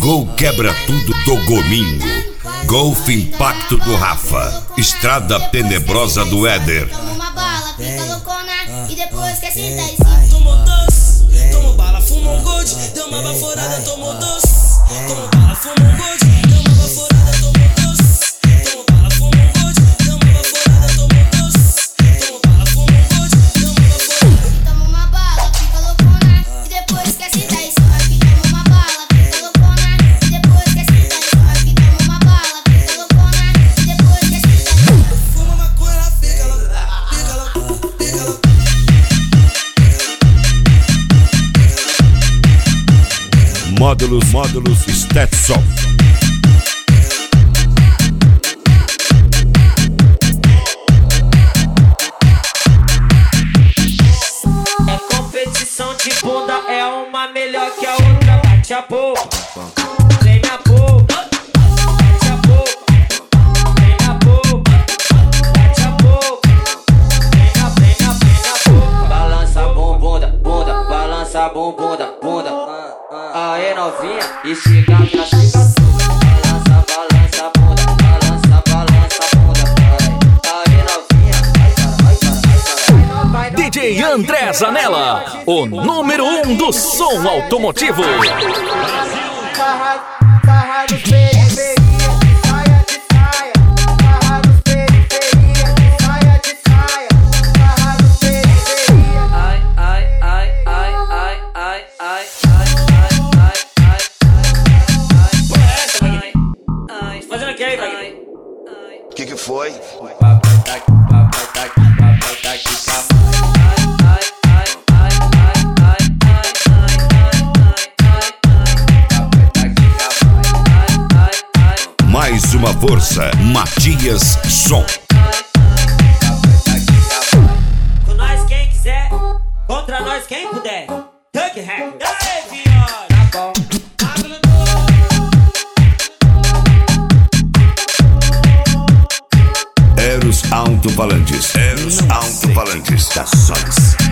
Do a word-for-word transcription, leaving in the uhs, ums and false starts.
Gol quebra tudo do Gominho. Golf Impacto do Rafa. Estrada Tenebrosa do Éder. Toma uma bala, fica loucona e depois quer sentar e se tomou doce, tomou bala, fumou gold, deu uma baforada, tomou doce. Tomou bala, fumou gold, deu uma baforada, tomou doce. Tomou bala, fumou gold, deu uma baforada, tomou doce. Tomou bala, fumou gold, deu uma baforada. toma uma bala, fica loucona e depois quer sentar e sobe. Toma uma bala, fica loucona e depois quer sentar e sobe. Toma uma bala, fica loucona e depois quer sentar e sobe. Fuma maconha, fica louca, fica louca, fica louca. Módulos, módulos, Stetson. É competição de bunda, é uma melhor que a outra. Bate a boca, vem a boca. Bate a boca, vem a boca. Bate a boca, vem a, vem a, vem a boca. Balança a bumbunda, bunda, balança a bumbunda, bunda. Aê novinha, e chega pra ficar tudo. Balança, balança a bunda, balança, balança a bunda. Aê novinha, ai cara, ai cara, ai cara. Vai, D J André Zanella, o número um do som automotivo. Farra, farra dos periferia, saia de saia. Farra dos periferia, saia de saia. Farra dos periferia. Ai, ai, ai, ai, ai, ai, ai, ai, ai, ai, ai, ai, ai. Fazendo o que aí, Wagner? Que que foi? Papai tá aqui, papai tá aqui, papai tá aqui, papai. Ai, ai, ai, ai, ai, ai, ai, ai, ai, papai tá aqui, papai. Ai, ai, ai. Mais uma força, Matias Som. Com nós quem quiser, contra nós quem puder. Duck hack. Aê, viado. Tá bom. Eros Alto-Falantes. Eros Alto-Falantes da Solis.